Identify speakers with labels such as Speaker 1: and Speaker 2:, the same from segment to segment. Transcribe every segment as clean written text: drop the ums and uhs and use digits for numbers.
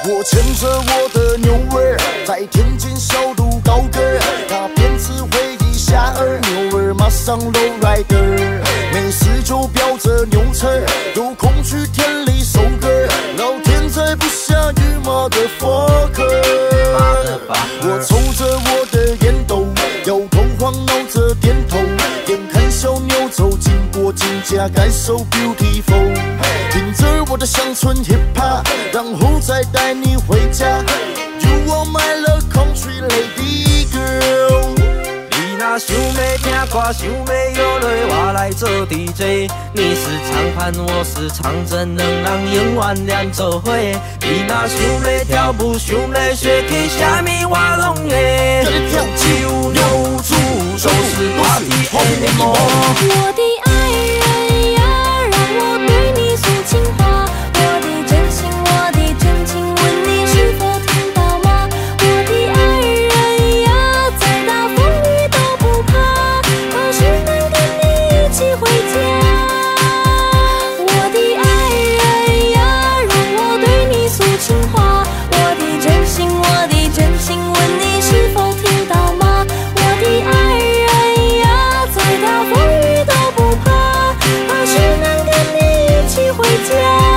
Speaker 1: 我牵着我的牛儿，在天津小路高歌，他鞭子挥一下儿，牛儿马上露 rider， 没事就飙着牛车，有空去田里收割，老天在不下雨，motherfucker。我抽着我的烟斗，摇头晃脑着点头，眼看小牛走经过金家盖 so beautiful， 听着我的乡村 hip hop， 然后再带你回家。You are my love country lady girl。
Speaker 2: 你若想要听歌，想要摇落，我来做 DJ。你是长盘，我是长针，两人永远连做伙。你若想要跳舞，想要学起啥物我拢会。酒牛煮都是party animal。
Speaker 3: 我的爱人呀，让我对你诉情话。我的真心，我的真情，问你是否听到吗？我的爱人呀，再大风雨都不怕，可是能跟你一起回家。我的爱人呀，让我对你诉情话。我的真心，我的真心，问你是否听到吗？我的爱人呀，再大风雨都不怕，可是能跟你一起回家。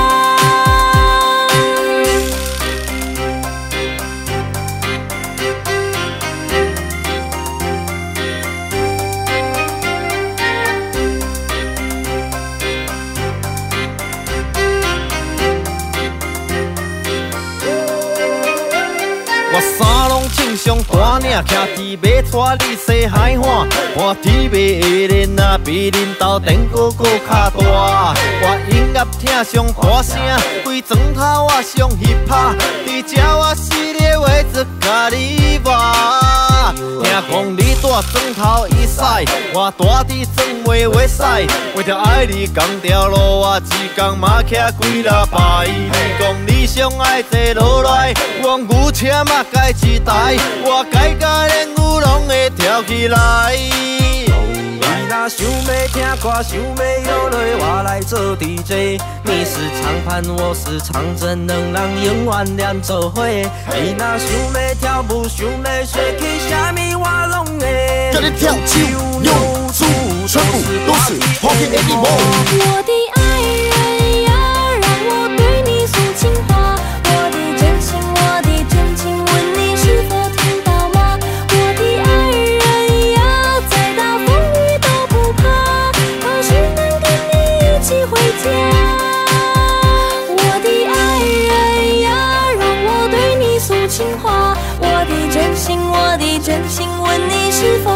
Speaker 2: 我衫拢穿上大领，徛伫马带你西海岸，看天袂下连啊，比恁兜电锅搁较大。我音乐听上大声，规床头我上翕拍，伫遮我死咧话只甲你骂。听讲你住床头以西，我住伫床尾尾西，为着爱你同条路，我一天嘛徛几落摆。你讲你上爱坐落来，我牛车嘛改一台，我改甲连牛拢会跳起来。你若想要听歌，想要摇落，我来做 DJ。你是长盘，我是长针，两人永远连做伙。你若想要跳舞，想要学起啥物我拢会。
Speaker 1: 跟你跳酒牛煮，全部都是 party animal。
Speaker 3: 我的爱人呀，让我对你诉情话。我的真心，我的真情，问你是否听到吗？我的爱人呀，再大风雨都不怕，可是能跟你一起回家。我的爱人呀，让我对你诉情话。我的真心，我的真心，问你是否